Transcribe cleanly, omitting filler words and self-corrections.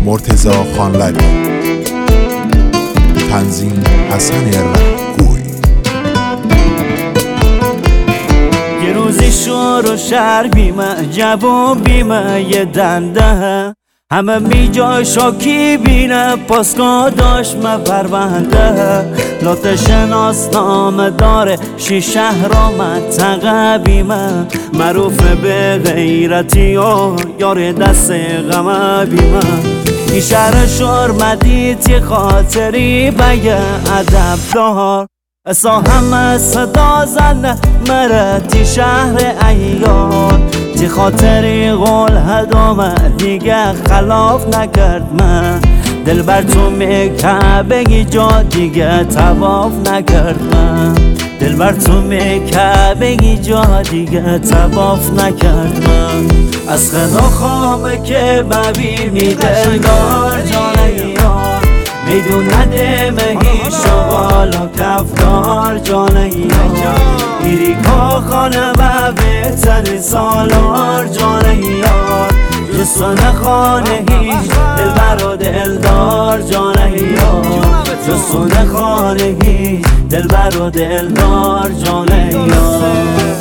مرتضی خانلری، تنظیم حسن رهگوی. یه روزی شور و شر بیمه، جوون بیمه یه دنده، همه بی جای شاکی بینه، پاسگاه داشت پرونده. لات شناسنامه داره 6 شهر منطقه بیمه، معروف به غیرتی و یار دست غم بیمه. این شهر شرمدید یه خاطری بگه ادب دار، اسا همه صدا زنه مرتی شهر ایار. تی خاطری قول هدامه دیگه خلاف نکرد من، دل بر تو میکعبه جا دیگه تواف نکرد من، دل بر تو میکعبه جا دیگه تواف نکرد من. از خدا خامه که ببینی دلدار جانه یار، میدونه دمه هیچ شغالا کفدار جانه یار. ایری که خانه و بهتر سالار جانه یار، جستن خانه هیچ دلبر و دلدار جانه یار، جستن خانه هیچ دلبر و دلدار جانه یار.